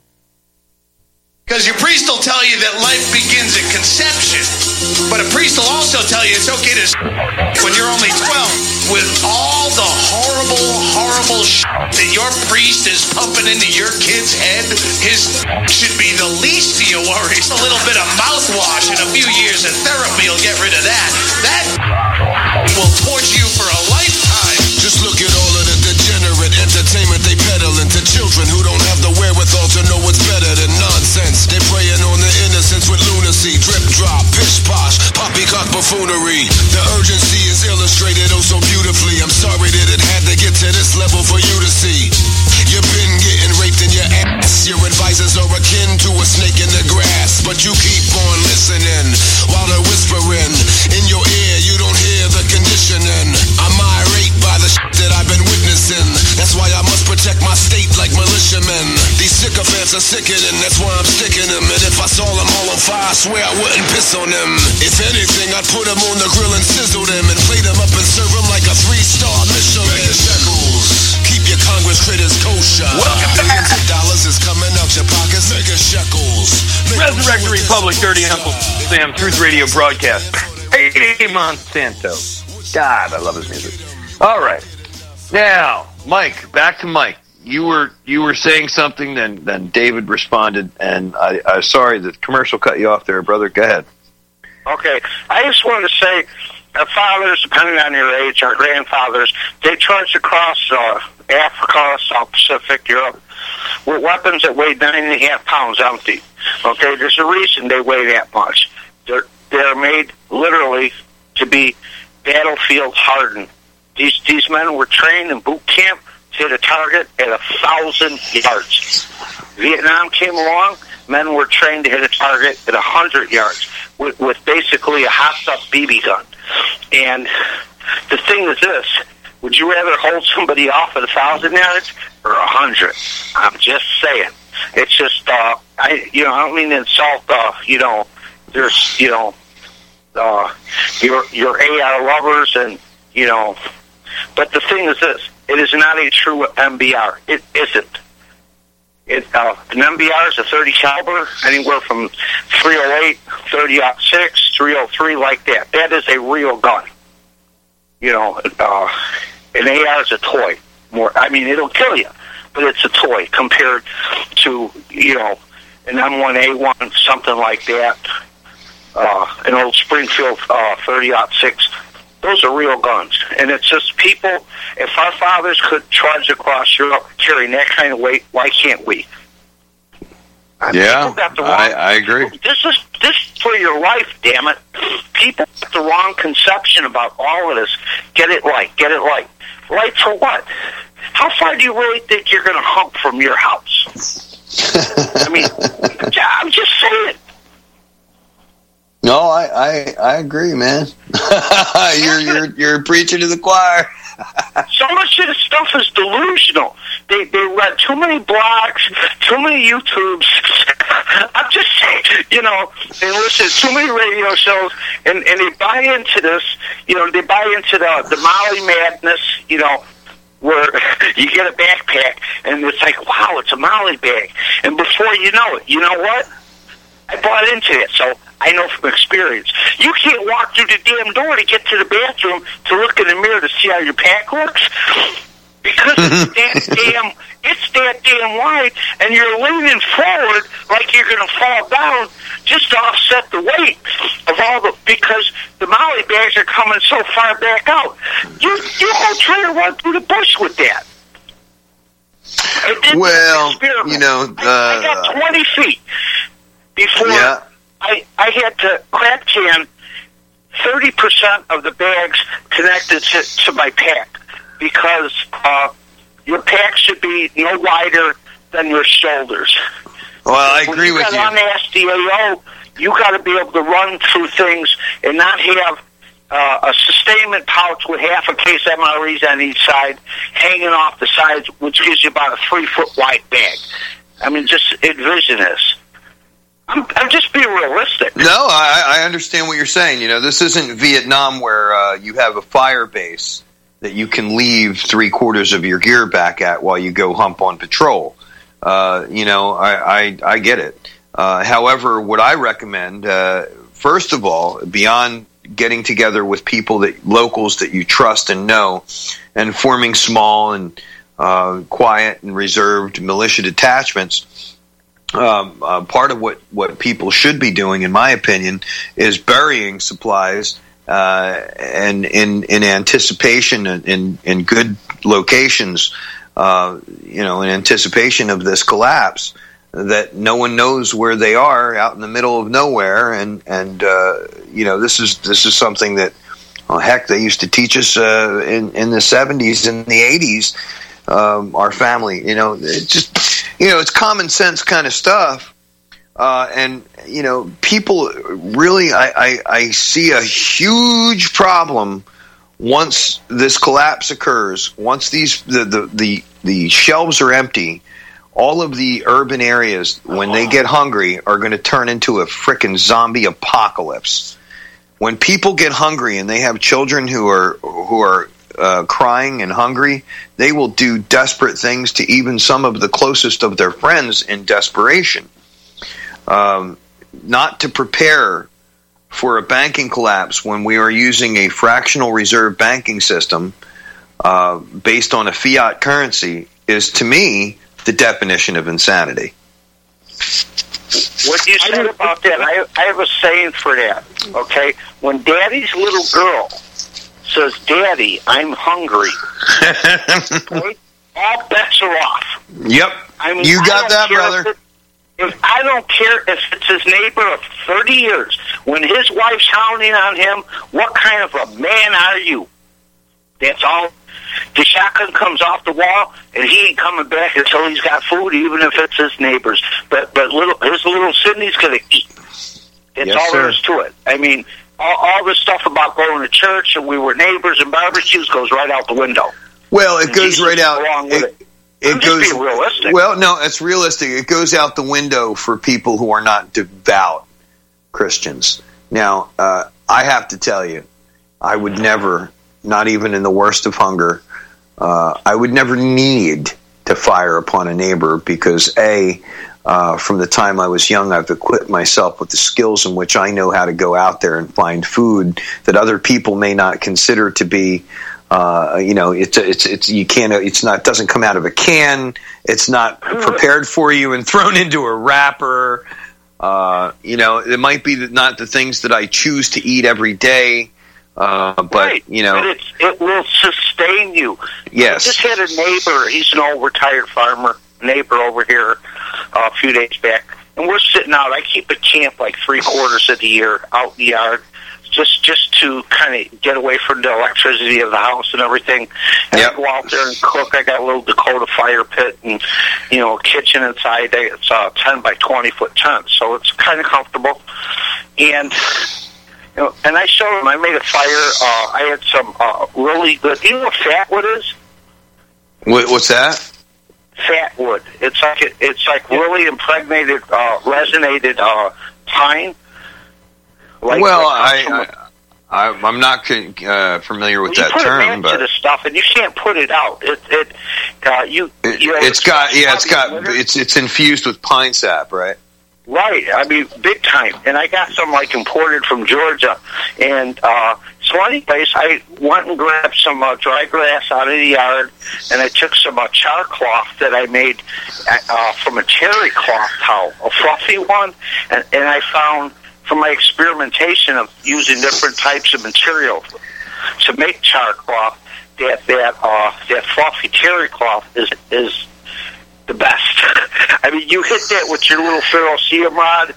Because your priest will tell you that life begins at conception. But a priest will also tell you it's okay to when you're only 12. With all the horrible that your priest is pumping into your kid's head, his should be the least of your worries. A little bit of mouthwash and a few years of therapy will get rid of that. That will torture you for a lifetime. Just look at all of the degenerate entertainment they peddling to children who don't have the wherewithal to know what's better than nonsense. They preying on the innocence with lunacy, drip drop, pish posh, poppycock buffoonery. The urgency is illustrated oh so beautifully. I'm sorry that it had to get to this level for you to see. You've been getting raped in your ass. Your advisors are akin to a snake in the grass, but you keep on listening while they're whispering in your ear. You don't hear the conditioning. I'm irate by the that I've been witnessing. That's why I must protect my state like militiamen. These sycophants are sickening, that's why I'm sticking them. And if I saw them all on fire, I swear I wouldn't piss on them. If anything, I'd put them on the grill and sizzle them and plate them up and serve them like a 3-star Michelin. Mega shekels, keep your Congress critters kosher. Billions of dollars is coming out your pockets. Mega shekels. Resurrect the Republic, Dirty Uncle Sam, Truth Radio broadcast. Hey, Monsanto. God, I love his music. All right. Now, Mike, back to Mike. You were saying something, then David responded, and I'm sorry, the commercial cut you off there, brother. Go ahead. Okay. I just wanted to say, our fathers, depending on your age, our grandfathers, they trudged across Africa, South Pacific, Europe, with weapons that weighed 9.5 pounds empty. Okay, there's a reason they weigh that much. They're made literally to be battlefield hardened. These men were trained in boot camp hit a target at 1,000 yards. Vietnam came along, men were trained to hit a target at 100 yards with basically a hopped-up BB gun. And the thing is this, would you rather hold somebody off at 1,000 yards or 100? I'm just saying. It's just, I don't mean to insult, there's, your AR lovers and, but the thing is this, it is not a true MBR. It isn't. An MBR is a 30 caliber, anywhere from 308, 30-06, 303, like that. That is a real gun. An AR is a toy. It'll kill you, but it's a toy compared to, an M1A1, something like that, an old Springfield 30-06. Those are real guns. And it's just people, if our fathers could trudge across Europe carrying that kind of weight, why can't we? Yeah, I agree. This is for your life, damn it. People have the wrong conception about all of this. Get it right. Right for what? How far do you really think you're going to hump from your house? I'm just saying. No, I agree, man. you're preaching to the choir. So much of the stuff is delusional. They read too many blogs, too many YouTubes. I'm just saying, they listen to too many radio shows, and they buy into this. They buy into the Molly madness. Where you get a backpack, and it's like, wow, it's a Molly bag, and before you know it, you know what? I bought into it, so I know from experience. You can't walk through the damn door to get to the bathroom to look in the mirror to see how your pack looks, because it's that damn wide, and you're leaning forward like you're going to fall down just to offset the weight of because the Molly bags are coming so far back out. You won't try to run through the bush with that. Well, I got 20 feet. Before I had to crack can 30% of the bags connected to my pack, because your pack should be no wider than your shoulders. Well, I agree with you. On the SDAO, you got to be able to run through things and not have a sustainment pouch with half a case MREs on each side hanging off the sides, which gives you about a 3-foot wide bag. Just envision this. I'm just being realistic. No, I understand what you're saying. This isn't Vietnam where you have a fire base that you can leave 3/4 of your gear back at while you go hump on patrol. I get it. However, what I recommend, first of all, beyond getting together with locals that you trust and know, and forming small and quiet and reserved militia detachments, part of what people should be doing, in my opinion, is burying supplies and in anticipation in good locations, in anticipation of this collapse, that no one knows where they are out in the middle of nowhere, and this is something that, heck, they used to teach us in the 70s and the 80s. Our family, it's common sense kind of stuff. And people really, I see a huge problem once this collapse occurs. Once the shelves are empty, all of the urban areas, when they get hungry, are going to turn into a frickin' zombie apocalypse. When people get hungry and they have children who are crying and hungry, they will do desperate things to even some of the closest of their friends in desperation. Not to prepare for a banking collapse when we are using a fractional reserve banking system based on a fiat currency is, to me, the definition of insanity. What you said about that, I have a saying for that, okay? When Daddy's little girl says, "Daddy, I'm hungry," okay, all bets are off. Yep. You got that, brother. If I don't care if it's his neighbor of 30 years, when his wife's hounding on him, what kind of a man are you? That's all. The shotgun comes off the wall, and he ain't coming back until he's got food, even if it's his neighbors. But his little Sydney's going to eat. That's all there is to it. I mean, all this stuff about going to church and we were neighbors and barbecues goes right out the window. Well, it goes right out. It goes. Being realistic. Well, no, it's realistic. It goes out the window for people who are not devout Christians. Now, I have to tell you, I would never, not even in the worst of hunger, I would never need to fire upon a neighbor because, from the time I was young, I've equipped myself with the skills in which I know how to go out there and find food that other people may not consider to be, it doesn't come out of a can. It's not prepared for you and thrown into a wrapper. It might be not the things that I choose to eat every day. But but it will sustain you. Yes. I just had a neighbor. He's an old retired farmer neighbor over here a few days back, and we're sitting out. I keep a camp like 3/4 of the year out in the yard, just to kind of get away from the electricity of the house and everything. And I go out there and cook. I got a little Dakota fire pit and a kitchen inside. It's a 10 by 20 foot tent, so it's kind of comfortable. And and I showed him. I made a fire. I had some really good. You know what fatwood is? What's that? Fatwood. It's like really impregnated, resonated pine. I'm not familiar with that term. You put a match but to the stuff, and you can't put it out. It's infused with pine sap, right? Right, I mean, big time. And I got some, imported from Georgia. And so anyways, I went and grabbed some dry grass out of the yard, and I took some char cloth that I made from a terry cloth towel, a fluffy one, and I found, from my experimentation of using different types of material to make char cloth, that fluffy terry cloth is the best. I mean, you hit that with your little ferrocerium rod,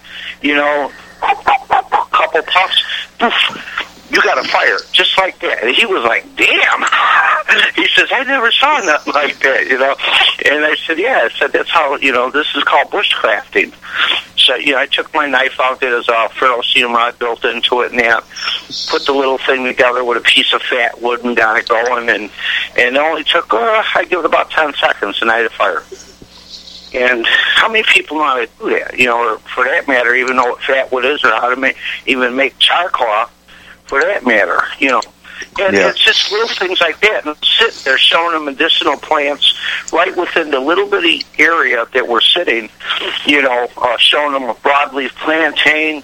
a couple puffs, poof, you got a fire, just like that. And he was like, damn. He says, I never saw nothing like that, And I said, yeah. I said, that's how, this is called bushcrafting. So, I took my knife out, there's a ferrocerium rod built into it, and put the little thing together with a piece of fat wood and got it going. And it only took, I give it about 10 seconds, and I had a fire. And how many people know how to do that? Or for that matter, even know what fatwood is, or how to even make char cloth, for that matter, And it's just little things like that. And sitting there showing them medicinal plants right within the little bitty area that we're sitting, showing them a broadleaf plantain,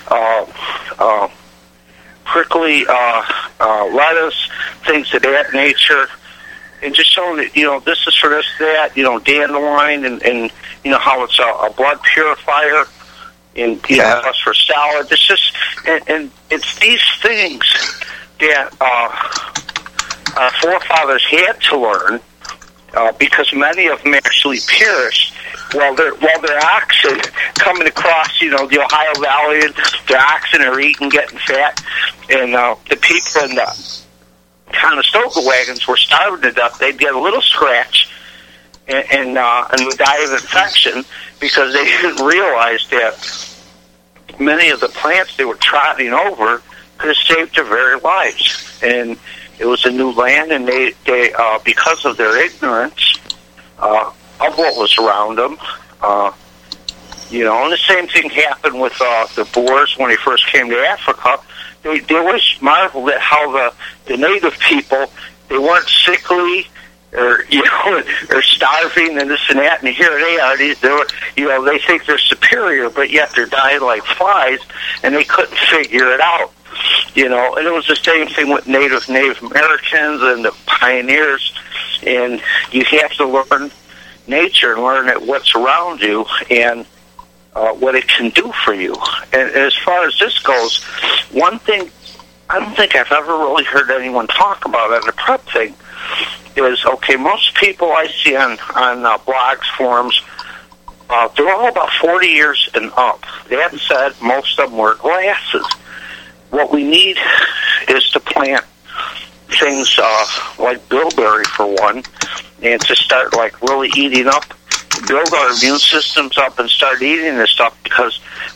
prickly lettuce, things of that nature. And just showing that, this is for this, that, dandelion, and how it's a blood purifier, and, plus for salad. It's just, and it's these things that our forefathers had to learn, because many of them actually perished while their oxen coming across, the Ohio Valley, and their oxen are eating, getting fat, and the people in the Conestoga wagons were starving to death. They'd get a little scratch and would die of infection because they didn't realize that many of the plants they were trotting over could have saved their very lives. And it was a new land, and they because of their ignorance of what was around them, and the same thing happened with the Boers when they first came to Africa. They always marveled at how the native people, they weren't sickly or or starving and this and that, and here they are. They think they're superior, but yet they're dying like flies, and they couldn't figure it out. And it was the same thing with Native Americans and the pioneers. And you have to learn nature and learn what's around you and what it can do for you. And as far as this goes, one thing I don't think I've ever really heard anyone talk about on the prep thing is, okay, most people I see on blogs, forums, they're all about 40 years and up. That said, most of them wear glasses. What we need is to plant things like bilberry for one, and to start like really eating up, build our immune systems up and start eating this stuff, because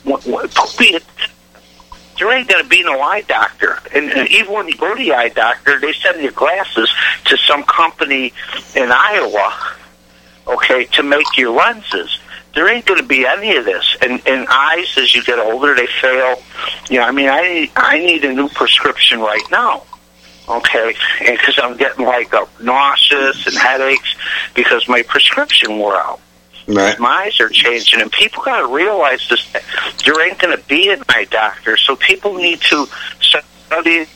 there ain't going to be no eye doctor. And even when you go to the eye doctor, they send your glasses to some company in Iowa, okay, to make your lenses. There ain't going to be any of this. And eyes, as you get older, they fail. You know, I mean, I need a new prescription right now, okay, because I'm getting like nauseous and headaches because my prescription wore out. Right. My eyes are changing, and people got to realize this. There ain't going to be an eye doctor, so people need to study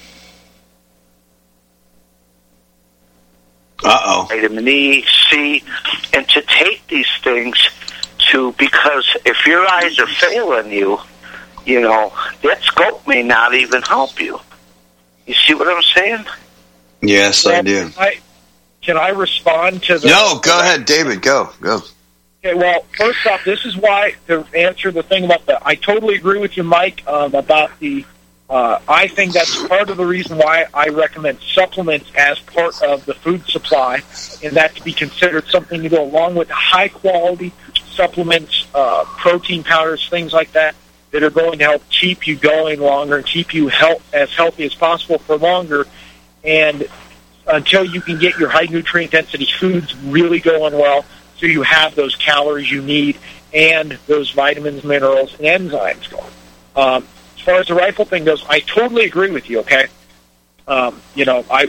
vitamin E, C, and to take these things because if your eyes are failing you, you know, that scope may not even help you. You see what I'm saying? Yes, I do. Can I respond to the... No, go ahead, David. Go. Okay, well, first off, this is why, to answer the thing about I totally agree with you, Mike, about the... I think that's part of the reason why I recommend supplements as part of the food supply, and that to be considered something to go along with high-quality supplements, protein powders, things like that are going to help keep you going longer and keep you as healthy as possible for longer. And until you can get your high nutrient density foods really going well, so you have those calories you need and those vitamins, minerals, and enzymes going. As far as the rifle thing goes, I totally agree with you. Okay, you know, I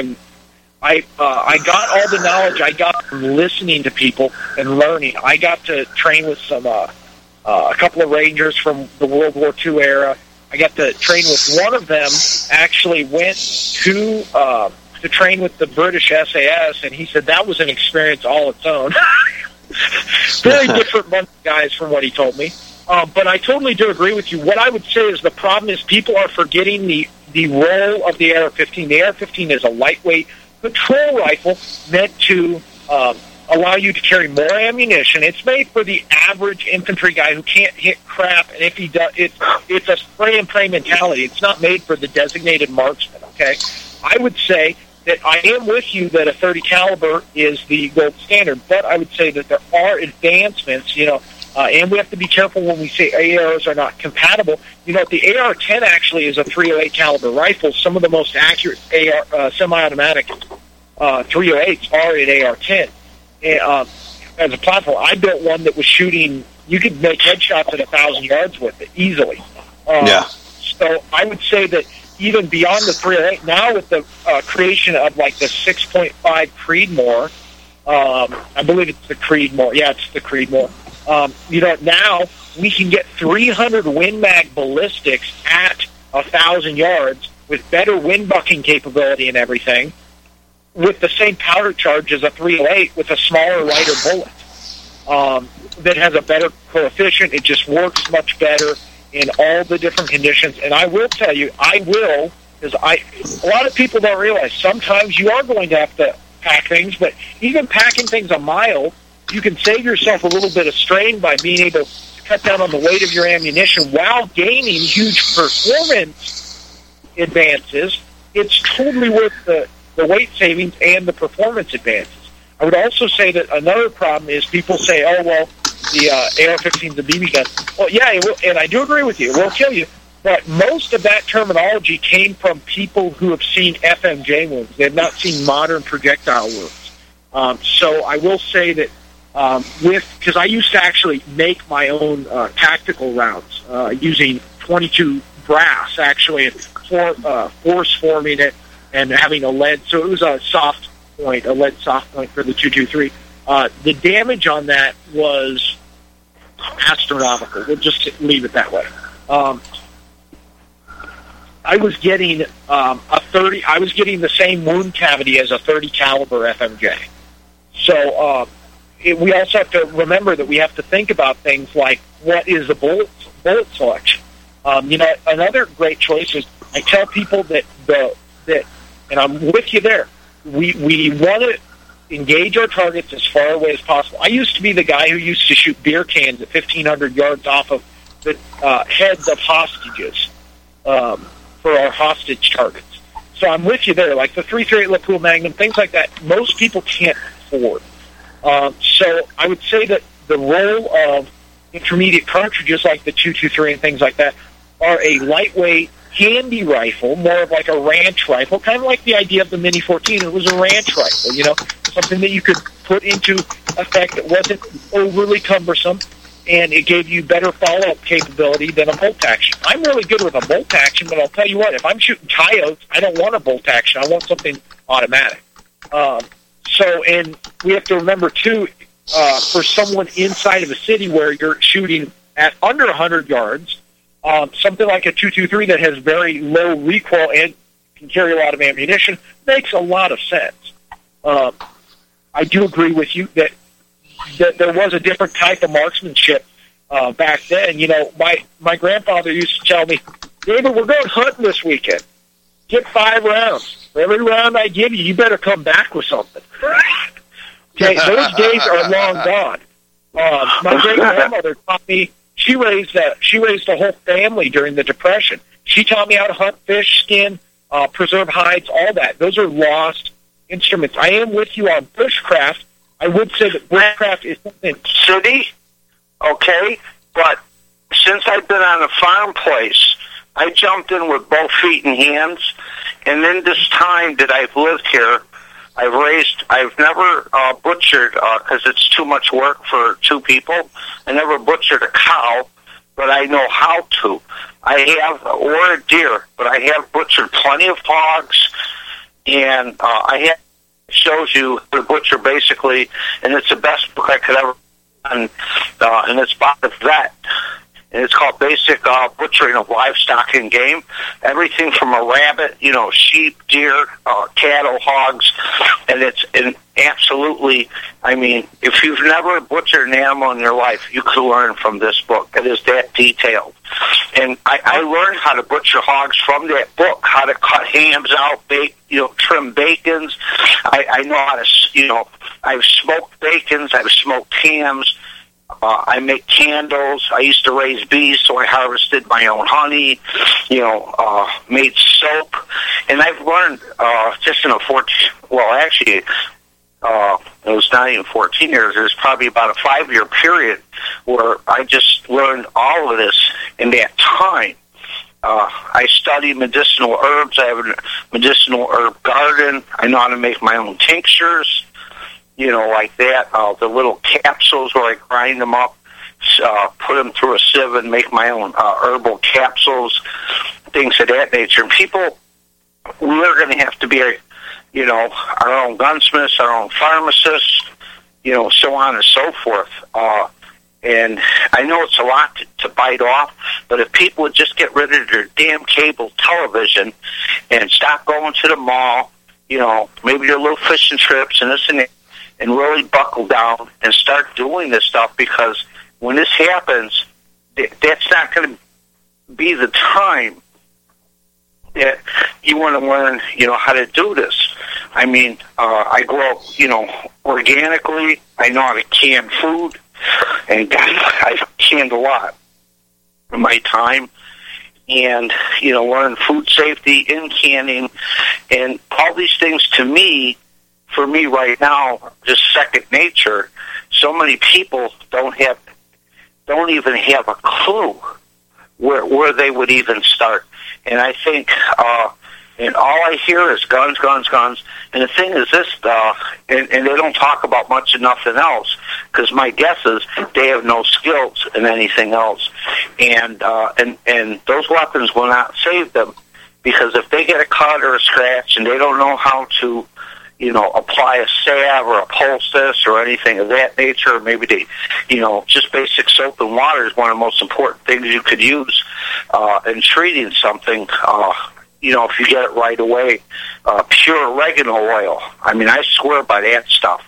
got all the knowledge I got from listening to people and learning. I got to train with a couple of Rangers from the World War II era. I got to train with one of them. Actually, went to train with the British SAS, and he said that was an experience all its own. Very different bunch of guys from what he told me. But I totally do agree with you. What I would say is the problem is people are forgetting the role of the AR-15. The AR-15 is a lightweight patrol rifle meant to allow you to carry more ammunition. It's made for the average infantry guy who can't hit crap, and if he does, it's a spray and pray mentality. It's not made for the designated marksman. Okay, I would say that I am with you that a 30 caliber is the gold standard, but I would say that there are advancements, you know, and we have to be careful when we say ARs are not compatible. You know, the AR-10 actually is a .308 caliber rifle. Some of the most accurate semi-automatic 308s are in AR-10. As a platform, I built one that was shooting, you could make headshots at 1,000 yards with it easily. So I would say that even beyond the 308, now with the creation of like the 6.5 Creedmoor, I believe it's the Creedmoor. Yeah, it's the Creedmoor. You know, now we can get 300 Win Mag ballistics at 1,000 yards with better wind bucking capability and everything, with the same powder charge as a 308 with a smaller, lighter bullet that has a better coefficient. It just works much better in all the different conditions. And I will tell you, because a lot of people don't realize sometimes you are going to have to pack things, but even packing things a mile, you can save yourself a little bit of strain by being able to cut down on the weight of your ammunition while gaining huge performance advances. It's totally worth the weight savings and the performance advances. I would also say that another problem is people say, oh, well, the AR-15 is a BB gun. Well, yeah, it will, and I do agree with you. It will kill you. But most of that terminology came from people who have seen FMJ wounds. They have not seen modern projectile wounds. So I will say that because I used to actually make my own tactical rounds using 22 brass, actually, and force forming it and having a lead. So it was a soft point, a lead soft point for the 223. The damage on that was astronomical. We'll just leave it that way. I was getting I was getting the same wound cavity as a 30 caliber FMJ. So we also have to remember that we have to think about things like what is the bullet selection. You know, another great choice is I tell people that and I'm with you there. We want to engage our targets as far away as possible. I used to be the guy who used to shoot beer cans at 1,500 yards off of the heads of hostages for our hostage targets. So I'm with you there. Like the 338 Lapua Magnum, things like that, most people can't afford. So I would say that the role of intermediate cartridges like the 223 and things like that are a lightweight, handy rifle, more of like a ranch rifle, kind of like the idea of the Mini 14. It was a ranch rifle, you know, something that you could put into effect that wasn't overly cumbersome, and it gave you better follow-up capability than a bolt action. I'm really good with a bolt action, but I'll tell you what, if I'm shooting coyotes, I don't want a bolt action. I want something automatic. And we have to remember, too, for someone inside of a city where you're shooting at under 100 yards, something like a 223 that has very low recoil and can carry a lot of ammunition makes a lot of sense. I do agree with you that there was a different type of marksmanship back then. You know, my grandfather used to tell me, David, we're going hunting this weekend. Get 5 rounds. For every round I give you, you better come back with something. Okay, those days are long gone. My great-grandmother taught me, she raised a whole family during the Depression. She taught me how to hunt fish, skin, preserve hides, all that. Those are lost instruments. I am with you on bushcraft. I would say that bushcraft is something... City, okay, but since I've been on a farm place, I jumped in with both feet and hands, and in this time that I've lived here, I've never butchered, because it's too much work for 2 people. I never butchered a cow, but I know how to. Or a deer, but I have butchered plenty of hogs, and shows you how to butcher basically, and it's the best book I could ever done, and it's by the vet. And it's called Basic Butchering of Livestock and Game. Everything from a rabbit, you know, sheep, deer, cattle, hogs, and absolutely, I mean, if you've never butchered an animal in your life, you could learn from this book. It is that detailed. And I learned how to butcher hogs from that book, how to cut hams out, trim bacons. I know how to, I've smoked bacons, I've smoked hams. I make candles. I used to raise bees, so I harvested my own honey, made soap. And I've learned just in it was not even 14 years. It was probably about a 5-year period where I just learned all of this in that time. I study medicinal herbs. I have a medicinal herb garden. I know how to make my own tinctures. Like that, the little capsules where I grind them up, put them through a sieve and make my own herbal capsules, things of that nature. And people, we're going to have to be, our own gunsmiths, our own pharmacists, so on and so forth. And I know it's a lot to bite off, but if people would just get rid of their damn cable television and stop going to the mall, maybe their little fishing trips and this and that, and really buckle down and start doing this stuff, because when this happens, that's not going to be the time that you want to learn, how to do this. I mean, I grow, organically. I know how to can food, and I've canned a lot in my time. And, learn food safety in canning, and all these things for me right now, just second nature. So many people don't even have a clue where they would even start. And I think, and all I hear is guns, guns, guns. And the thing is this, and they don't talk about much of nothing else, because my guess is they have no skills in anything else. And those weapons will not save them, because if they get a cut or a scratch and they don't know how to, apply a salve or a poultice or anything of that nature, or maybe they, just basic soap and water is one of the most important things you could use in treating something. If you get it right away, pure oregano oil. I mean, I swear by that stuff.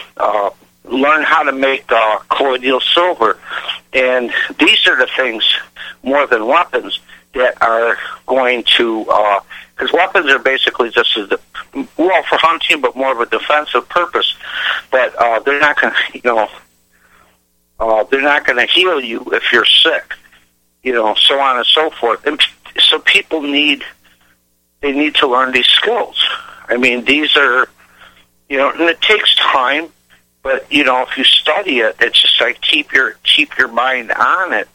Learn how to make colloidal silver. And these are the things, more than weapons, that are going to, because weapons are basically just for hunting, but more of a defensive purpose. But they're not going to, they're not going to heal you if you're sick, so on and so forth. And so people need they need to learn these skills. I mean, these are, and it takes time, but, if you study it, it's just like keep your mind on it.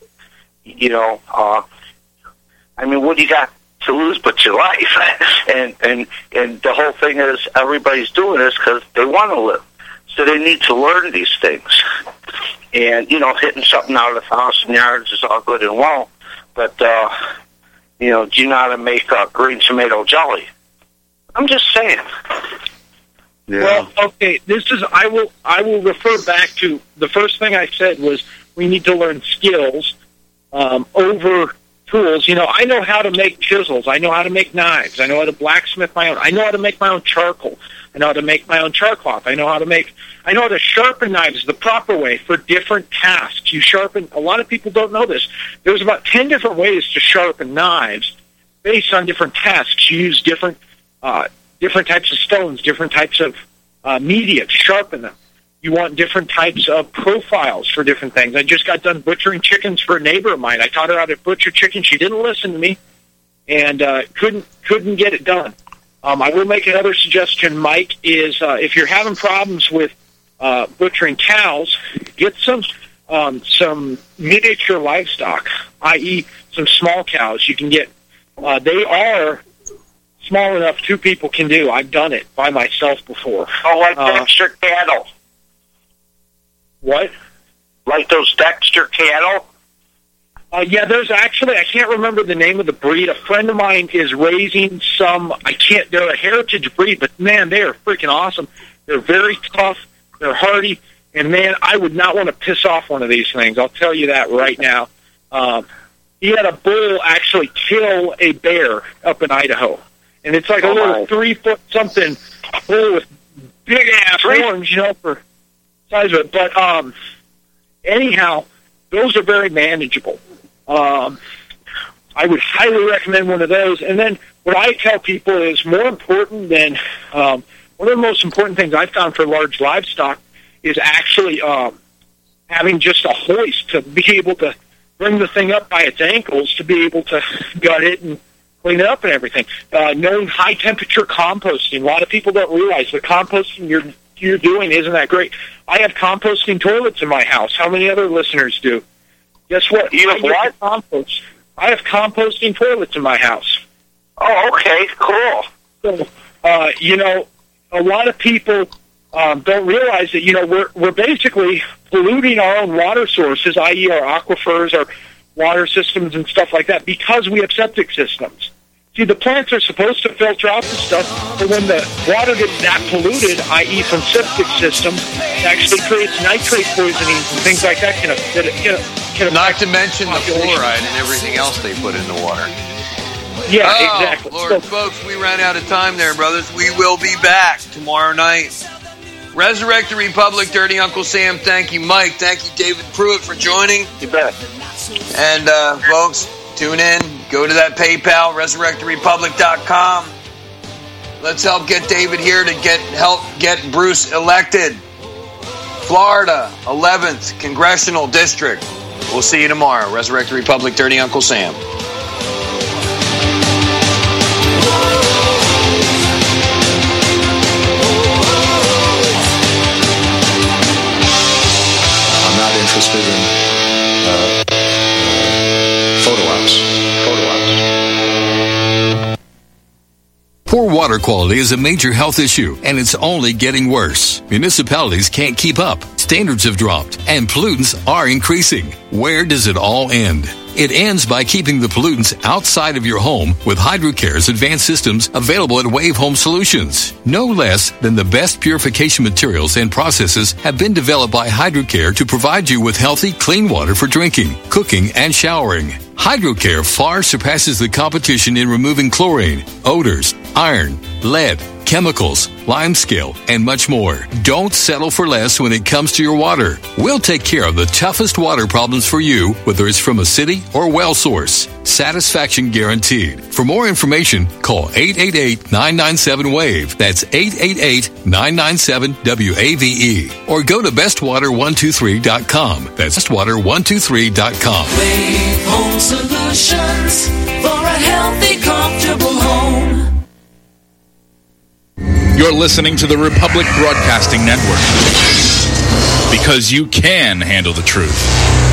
I mean, what do you got to lose but your life? and the whole thing is everybody's doing this because they want to live. So they need to learn these things. And, hitting something out of 1,000 yards is all good and well. But, do you know how to make green tomato jelly? I'm just saying. Yeah. Well, okay, I will refer back to the first thing I said was we need to learn skills over tools. I know how to make chisels. I know how to make knives. I know how to blacksmith my own. I know how to make my own charcoal. I know how to make my own charcloth. I know how to sharpen knives the proper way for different tasks. A lot of people don't know this. There's about 10 different ways to sharpen knives based on different tasks. You use different types of stones, different types of media to sharpen them. You want different types of profiles for different things. I just got done butchering chickens for a neighbor of mine. I taught her how to butcher chicken. She didn't listen to me and couldn't get it done. I will make another suggestion, Mike, is if you're having problems with butchering cows, get some miniature livestock, i.e. some small cows. You can get, they are small enough 2 people can do. I've done it by myself before. Oh, like Dexter cattle. What? Like those Dexter cattle? Yeah, there's actually, I can't remember the name of the breed. A friend of mine is raising some, they're a heritage breed, but man, they are freaking awesome. They're very tough, they're hardy, and man, I would not want to piss off one of these things. I'll tell you that right now. He had a bull actually kill a bear up in Idaho. And it's like a little 3-foot something bull with big ass horns, for size of it. But anyhow, those are very manageable. I would highly recommend one of those. And then what I tell people is more important than one of the most important things I've found for large livestock is actually having just a hoist to be able to bring the thing up by its ankles to be able to gut it and clean it up and everything. Knowing high temperature composting. A lot of people don't realize the composting you're doing isn't that great. I have composting toilets in my house. How many other listeners do? Guess what? You have what? Compost. I have composting toilets in my house. Oh, okay, cool. So, a lot of people don't realize that, we're basically polluting our own water sources, i.e. our aquifers, our water systems and stuff like that, because we have septic systems. See, the plants are supposed to filter out the stuff, but when the water gets that polluted, i.e. from septic systems, it actually creates nitrate poisonings and things like that. Not to mention the fluoride and everything else they put in the water. Yeah, exactly. Lord, folks, we ran out of time there, brothers. We will be back tomorrow night. Resurrect the Republic, Dirty Uncle Sam. Thank you, Mike. Thank you, David Pruitt, for joining. You bet. And, folks, tune in. Go to that PayPal, resurrecttherepublic.com. Let's help get David here to help get Bruce elected. Florida, 11th Congressional District. We'll see you tomorrow. Resurrect the Republic, Dirty Uncle Sam. I'm not interested in photo ops. Poor water quality is a major health issue, and it's only getting worse. Municipalities can't keep up. Standards have dropped, and pollutants are increasing. Where does it all end? It ends by keeping the pollutants outside of your home with HydroCare's advanced systems available at Wave Home Solutions. No less than the best purification materials and processes have been developed by HydroCare to provide you with healthy, clean water for drinking, cooking, and showering. HydroCare far surpasses the competition in removing chlorine, odors, iron, lead, chemicals, limescale, and much more. Don't settle for less when it comes to your water. We'll take care of the toughest water problems for you, whether it's from a city or well source. Satisfaction guaranteed. For more information, call 888-997-WAVE. That's 888-997-WAVE. Or go to bestwater123.com. That's bestwater123.com. Wave Home Solutions for a healthy, comfortable home. You're listening to the Republic Broadcasting Network. Because you can handle the truth.